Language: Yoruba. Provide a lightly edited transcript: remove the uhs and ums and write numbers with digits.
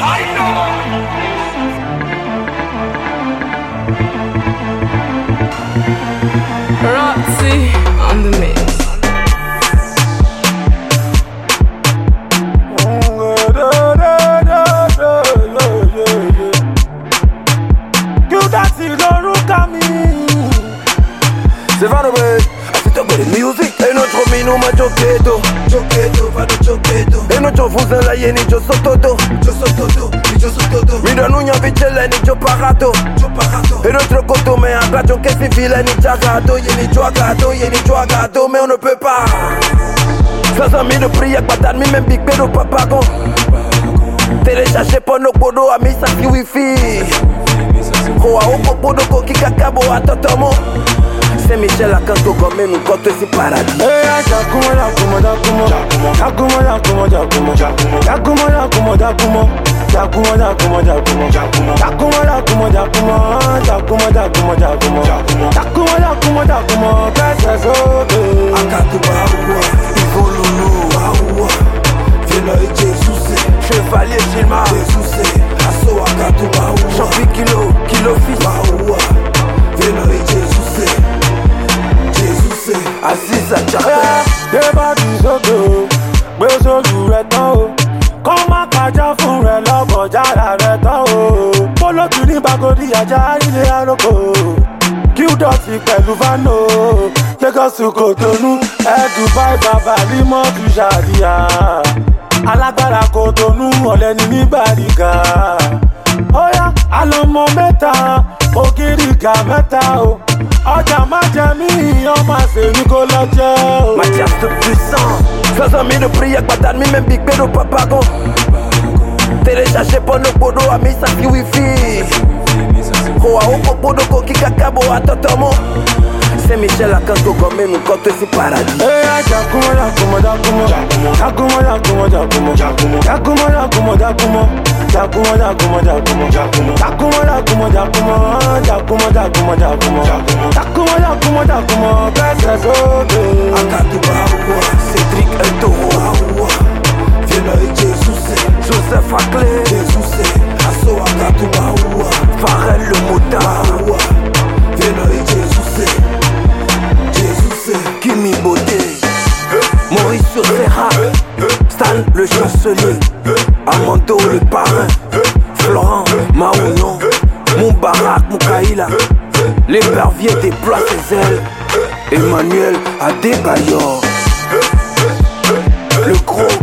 Roxy on the mix. C'est Vanobé, c'est top de music. Et notre mino ma Joketo, Joketo, va de Joketo. Et notre vous la yeni Jo Sototo, Jo Sototo, Jo Sototo. Mida nunya vichele ni Jo Parato, Jo Parato. Et notre koto mais un gato qu'est-ce qu'il file ni Jagato, yeni Joagato, mais on ne peut pas. 500 000 de prières, pas d'admis, même Big Bedo, Papagon. Téléchargé pour nos podos, amis, ça qui wifi. Koa oko podo ko kikakabo atotomo. Saint-Michel à Kanto comme nous quand c'est paradis. Chevalier Gilmar, Asso Akatuba, Champi Kilo Fils, Vélo et Jesus, Aziz Achara. Deba du Zogo, Bezo du Reto, Koma Kaja fún rẹ lọ́bọ̀já rẹ̀ tán o. Polo tu ní Bagodi ajá ilé aroko. Qdotty pẹ̀lú Vano, Lagos to Cotonou, Dubai bàbá Limọ́ tu Ṣàdíyà. Alágbára Cotonou, ọ̀lẹ́ni ní Bàrígà. Óyá, àlọ́mọ mẹ́ta, ògìrìgà mẹ́ta o. Ọjà má jẹ mí, ọmọ àṣèlú kò lọ jẹ o. Mathias de puissant, 500 000 de prières, pas d'admis, même Big Bedo, Papagon. Téléchargé pour nos podos, amis, ça qui wifi. Koa oko podo ko kikakabo atotomo. Saint-Michel à Kanto comme nous quand c'est paradis. Cédric El Toro, Vélo et Joseph Aclé, Asso Akatuba, Pharrell le motard, Vélo et Jesus, Kimi Beauté, Maurice sur Serra, Stan le chancelier, Armando le parrain, Florent Maounon, Moubarak Moukaïla, l'épervier déploie ses ailes, Emmanuel Adebayor, le gros